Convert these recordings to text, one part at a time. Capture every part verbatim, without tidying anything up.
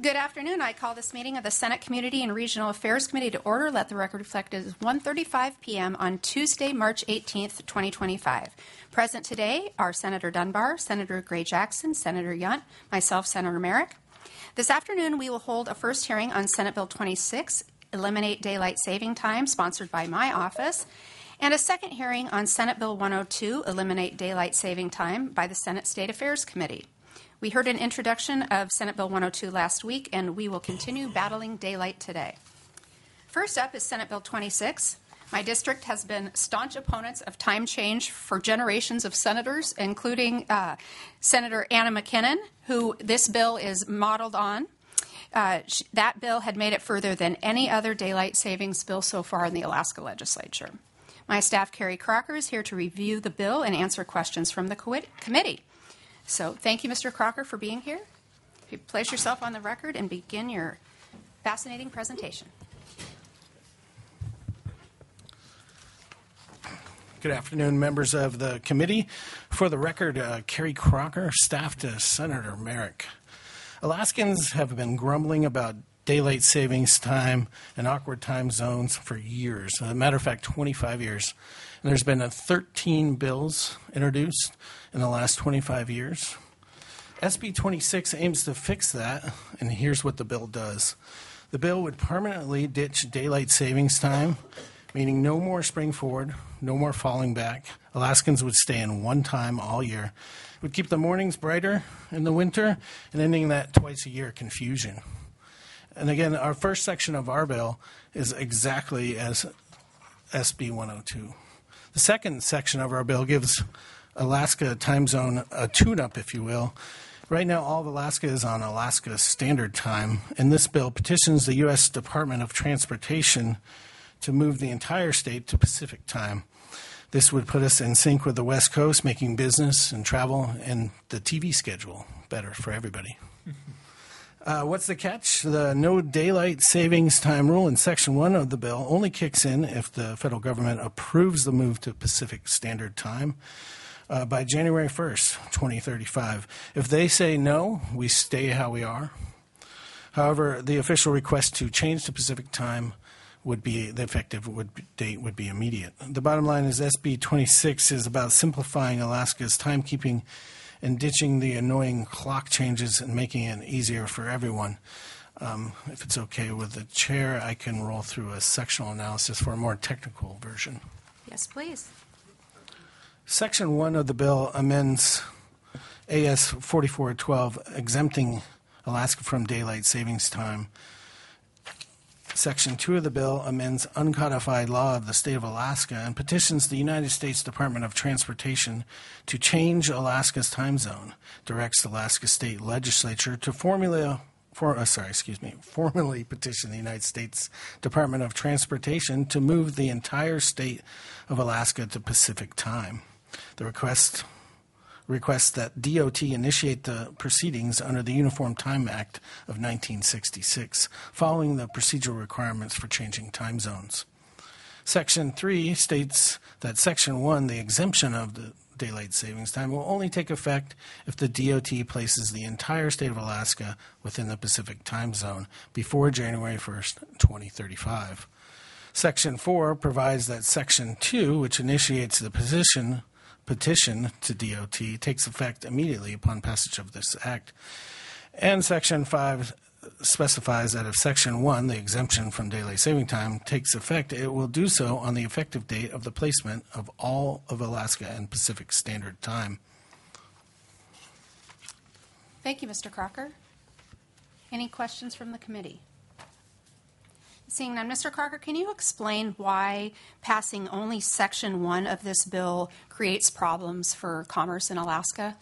Good afternoon. I call this meeting of the Senate Community and Regional Affairs Committee to order. Let the record reflect it is one thirty-five p.m. on Tuesday, March eighteenth, twenty twenty-five. Present today are Senator Dunbar, Senator Gray Jackson, Senator Yunt, myself, Senator Merrick. This afternoon, we will hold a first hearing on Senate Bill twenty-six, Eliminate Daylight Saving Time, sponsored by my office, and a second hearing on Senate Bill one oh two, Eliminate Daylight Saving Time, by the Senate State Affairs Committee. We heard an introduction of Senate Bill one oh two last week, and we will continue battling daylight today. First up is Senate Bill twenty-six. My district has been staunch opponents of time change for generations of senators, including uh, Senator Anna McKinnon, who this bill is modeled on. Uh, sh- that bill had made it further than any other daylight savings bill so far in the Alaska legislature. My staff, Carrie Crocker, is here to review the bill and answer questions from the co- committee. So thank you, Mister Crocker, for being here. If you place yourself on the record and begin your fascinating presentation. Good afternoon, members of the committee. For the record, uh, Carrie Crocker, staff to Senator Merrick. Alaskans have been grumbling about daylight savings time and awkward time zones for years. As a matter of fact, twenty-five years. And there's been uh, thirteen bills introduced in the last twenty-five years. S B twenty-six aims to fix that, and here's what the bill does. The bill would permanently ditch daylight savings time, meaning no more spring forward, no more falling back. Alaskans would stay in one time all year. It would keep the mornings brighter in the winter and ending that twice a year confusion. And again, our first section of our bill is exactly as S B one oh two. The second section of our bill gives Alaska time zone a tune-up, if you will. Right now, all of Alaska is on Alaska Standard Time, and this bill petitions the U S Department of Transportation to move the entire state to Pacific Time. This would put us in sync with the West Coast, making business and travel and the T V schedule better for everybody. Uh, what's the catch? The no daylight savings time rule in Section one of the bill only kicks in if the federal government approves the move to Pacific Standard Time uh, by January first, twenty thirty-five. If they say no, we stay how we are. However, the official request to change to Pacific Time would be, the effective would be, date would be immediate. The bottom line is S B twenty-six is about simplifying Alaska's timekeeping and ditching the annoying clock changes and making it easier for everyone. Um, if it's okay with the chair, I can roll through a sectional analysis for a more technical version. Yes, please. Section one of the bill amends A S forty-four twelve, exempting Alaska from daylight savings time. Section two of the bill amends uncodified law of the state of Alaska and petitions the United States Department of Transportation to change Alaska's time zone, directs the Alaska State Legislature to formula, for, uh, sorry, excuse me, formally petition the United States Department of Transportation to move the entire state of Alaska to Pacific Time. The request requests that D O T initiate the proceedings under the Uniform Time Act of nineteen sixty-six, following the procedural requirements for changing time zones. Section three states that Section one, the exemption of the daylight savings time, will only take effect if the D O T places the entire state of Alaska within the Pacific Time Zone before January first, twenty thirty-five. Section four provides that Section two, which initiates the position petition to D O T, takes effect immediately upon passage of this act. And Section five specifies that if Section one, the exemption from daylight saving time, takes effect, it will do so on the effective date of the placement of all of Alaska and Pacific Standard Time. Thank you, Mister Crocker. Any questions from the committee? Seeing none, Mister Crocker, can you explain why passing only Section one of this bill creates problems for commerce in Alaska?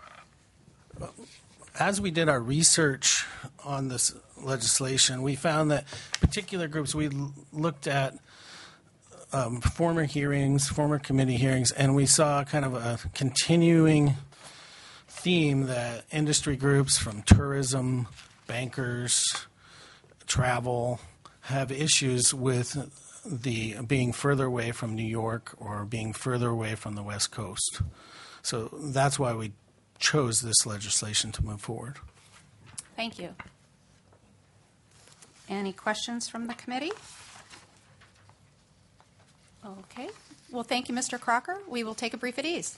As we did our research on this legislation, we found that particular groups, we l- looked at um, former hearings, former committee hearings, and we saw kind of a continuing theme that industry groups from tourism, bankers, travel, have issues with the being further away from New York or being further away from the West Coast. So that's why we chose this legislation to move forward. Thank you. Any questions from the committee? Okay. Well, thank you, Mister Crocker. We will take a brief at ease.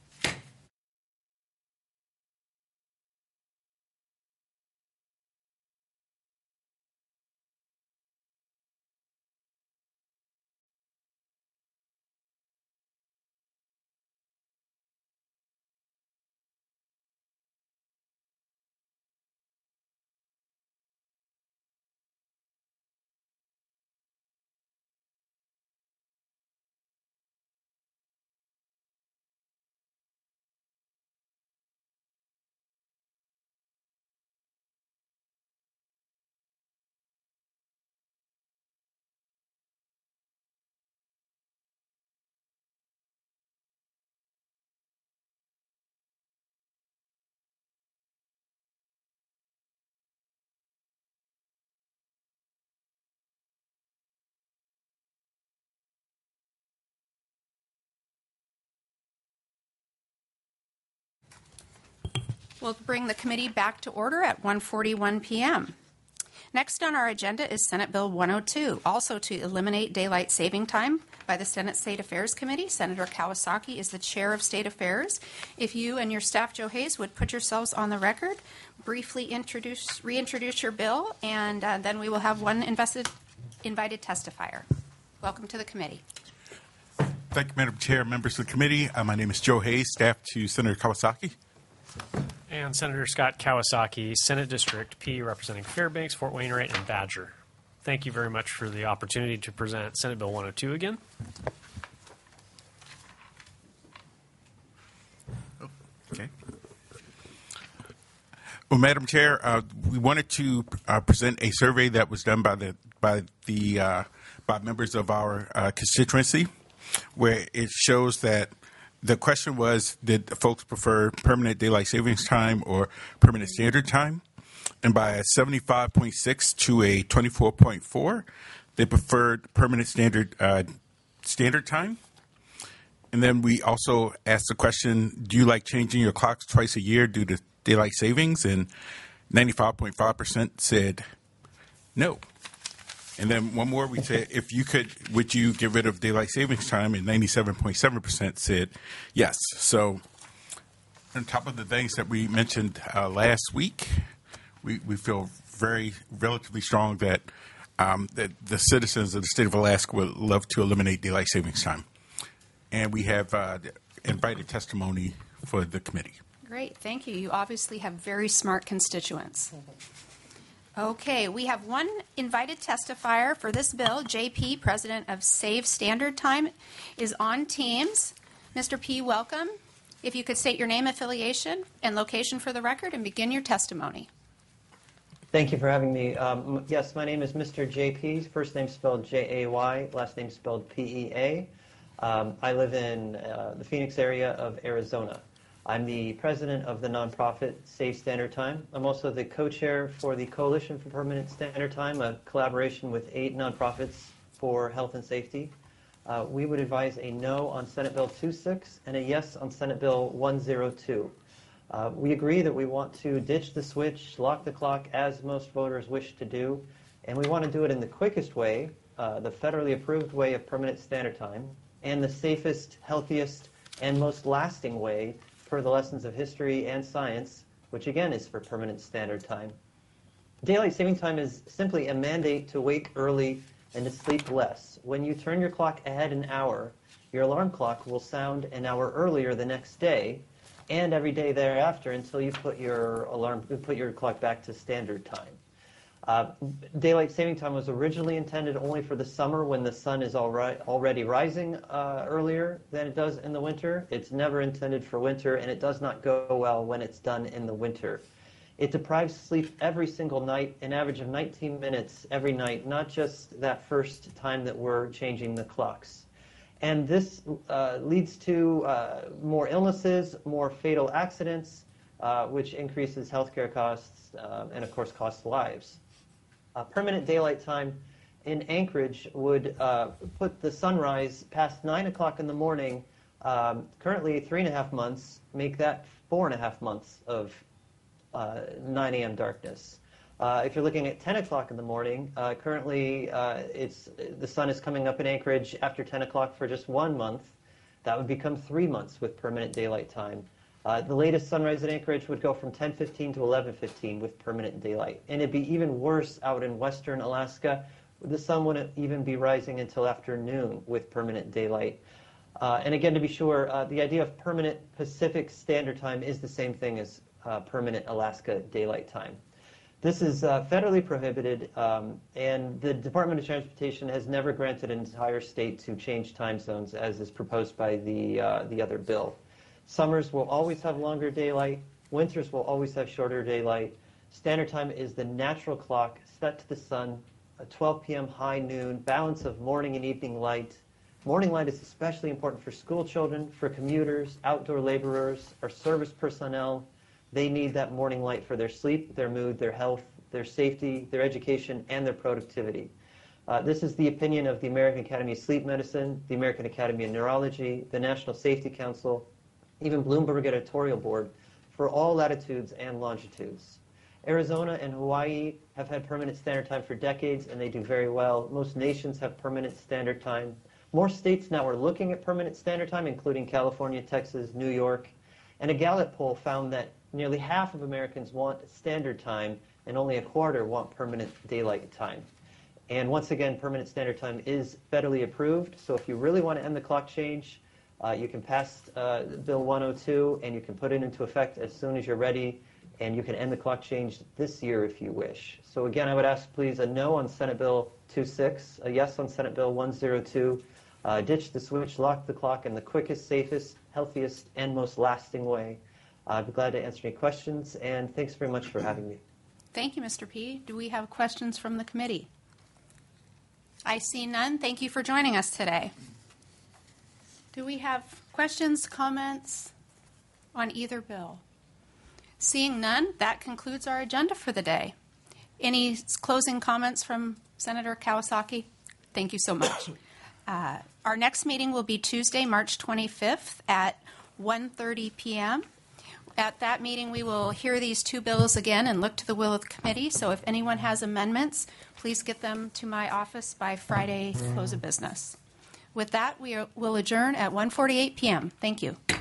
We'll bring the committee back to order at one forty-one p m Next on our agenda is Senate Bill one oh two, also to eliminate daylight saving time by the Senate State Affairs Committee. Senator Kawasaki is the chair of State Affairs. If you and your staff, Joe Hayes, would put yourselves on the record, briefly introduce, reintroduce your bill, and uh, then we will have one invested, invited testifier. Welcome to the committee. Thank you, Madam Chair, members of the committee. Uh, my name is Joe Hayes, staff to Senator Kawasaki. And Senator Scott Kawasaki, Senate District P, representing Fairbanks, Fort Wainwright, and Badger. Thank you very much for the opportunity to present Senate Bill one oh two again. Oh, okay. Well, Madam Chair, uh, we wanted to uh, present a survey that was done by the by the uh, by members of our uh, constituency, where it shows that the question was, did folks prefer permanent daylight savings time or permanent standard time? And by a seventy-five point six to a twenty-four point four, they preferred permanent standard uh, standard time. And then we also asked the question, do you like changing your clocks twice a year due to daylight savings? And ninety-five point five percent said no. And then one more, we said, if you could, would you get rid of daylight savings time? And ninety-seven point seven percent said yes. So on top of the things that we mentioned uh, last week, we, we feel very relatively strong that, um, that the citizens of the state of Alaska would love to eliminate daylight savings time. And we have uh, invited testimony for the committee. Great, thank you. You obviously have very smart constituents. Okay, we have one invited testifier for this bill. J P, president of Save Standard Time, is on Teams. Mister P, welcome. If you could state your name, affiliation, and location for the record and begin your testimony. Thank you for having me. Um, yes, my name is Mister J P, first name spelled J A Y, last name spelled P E A. Um, I live in uh, the Phoenix area of Arizona. I'm the president of the nonprofit Save Standard Time. I'm also the co-chair for the Coalition for Permanent Standard Time, a collaboration with eight nonprofits for health and safety. Uh, we would advise a no on Senate Bill two six and a yes on Senate Bill one oh two. Uh, we agree that we want to ditch the switch, lock the clock, as most voters wish to do, and we want to do it in the quickest way, uh, the federally approved way of permanent standard time, and the safest, healthiest, and most lasting way per the lessons of history and science, which again is for permanent standard time. Daylight saving time is simply a mandate to wake early and to sleep less. When you turn your clock ahead an hour, your alarm clock will sound an hour earlier the next day, and every day thereafter until you put your alarm, put your clock back to standard time. Uh, daylight saving time was originally intended only for the summer when the sun is alri- already rising uh, earlier than it does in the winter. It's never intended for winter, and it does not go well when it's done in the winter. It deprives sleep every single night, an average of nineteen minutes every night, not just that first time that we're changing the clocks. And this uh, leads to uh, more illnesses, more fatal accidents, uh, which increases healthcare costs uh, and, of course, costs lives. Uh, permanent daylight time in Anchorage would uh, put the sunrise past nine o'clock in the morning, um, currently three and a half months, make that four and a half months of uh, nine a m darkness. Uh, if you're looking at ten o'clock in the morning, uh, currently uh, it's the sun is coming up in Anchorage after ten o'clock for just one month. That would become three months with permanent daylight time. Uh, the latest sunrise in Anchorage would go from ten fifteen to eleven fifteen with permanent daylight. And it'd be even worse out in western Alaska. The sun wouldn't even be rising until afternoon with permanent daylight. Uh, and again, to be sure, uh, the idea of permanent Pacific Standard Time is the same thing as uh, permanent Alaska Daylight Time. This is uh, federally prohibited, um, and the Department of Transportation has never granted an entire state to change time zones, as is proposed by the, uh, the other bill. Summers will always have longer daylight. Winters will always have shorter daylight. Standard time is the natural clock set to the sun, at twelve p m high noon, balance of morning and evening light. Morning light is especially important for school children, for commuters, outdoor laborers, our service personnel. They need that morning light for their sleep, their mood, their health, their safety, their education, and their productivity. Uh, this is the opinion of the American Academy of Sleep Medicine, the American Academy of Neurology, the National Safety Council, even Bloomberg Editorial Board, for all latitudes and longitudes. Arizona and Hawaii have had permanent standard time for decades, and they do very well. Most nations have permanent standard time. More states now are looking at permanent standard time, including California, Texas, New York. And a Gallup poll found that nearly half of Americans want standard time, and only a quarter want permanent daylight time. And once again, permanent standard time is federally approved. So if you really want to end the clock change, uh, you can pass uh, Bill one oh two, and you can put it into effect as soon as you're ready. And you can end the clock change this year if you wish. So again, I would ask please a no on Senate Bill two six, a yes on Senate Bill one oh two. Uh, ditch the switch, lock the clock in the quickest, safest, healthiest, and most lasting way. I'd be glad to answer any questions, and thanks very much for having me. Thank you, Mister P. Do we have questions from the committee? I see none. Thank you for joining us today. Do we have questions, comments on either bill? Seeing none, that concludes our agenda for the day. Any closing comments from Senator Kawasaki? Thank you so much. Uh, our next meeting will be Tuesday, March twenty-fifth at one thirty p m At that meeting, we will hear these two bills again and look to the will of the committee. So if anyone has amendments, please get them to my office by Friday close of business. With that, we are, will adjourn at one forty-eight p m Thank you.